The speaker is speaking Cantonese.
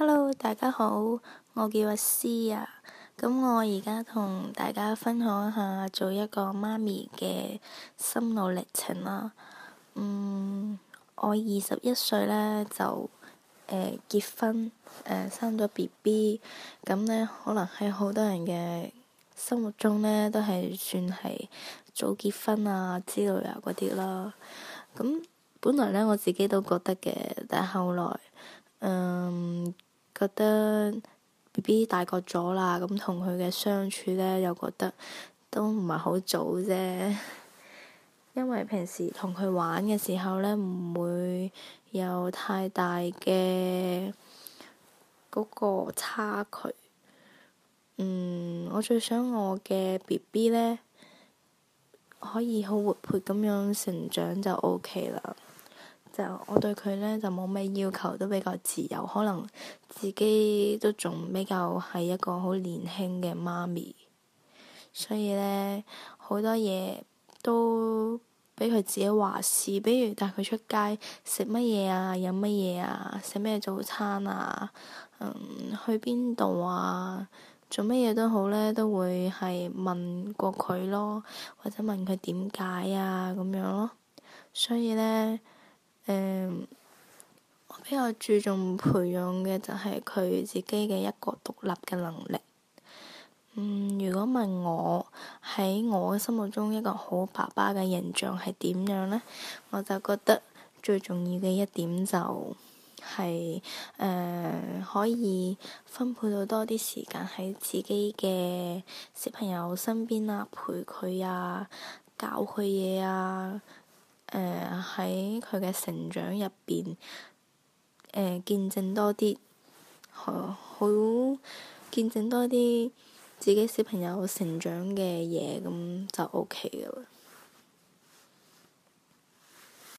Hello，大家好，我叫阿詩啊。咁我而家同大家分享一下做一個媽咪嘅心路歷程啦。我21歲呢，就結婚，生咗 BB。咁呢，可能喺好多人嘅心目中呢，都係算係早結婚啊之類啊嗰啲啦。咁本來呢，我自己都覺得嘅，但係後來覺得 BB 大個咗啦，咁同佢嘅相處呢，又覺得都唔係好早啫。因為平時同佢玩嘅時候呢，唔會有太大嘅嗰個差距。我最想我嘅 BB 呢，可以好活潑咁樣成長就 OK 啦。就我對佢呢，就冇咩要求，都比較自由，可能自己都仲比較係一個好年輕嘅媽咪，所以呢，好多嘢都俾佢自己話事，比如帶佢出街食乜嘢啊，飲乜嘢啊，食咩早餐啊，去邊度啊，做乜嘢都好呢，都會係問過佢咯，或者問佢點解啊咁樣咯，所以呢，我比較注重培養嘅就係佢自己嘅一個獨立嘅能力。如果問我喺我心目中一個好爸爸嘅形象係點樣呢？我就覺得最重要嘅一點就係可以分配到多啲時間喺自己嘅小朋友身邊啊，陪佢啊，教佢嘢啊。喺佢嘅成長入邊，見證多啲，好見證多啲自己小朋友成長嘅嘢，咁就 OK 噶啦。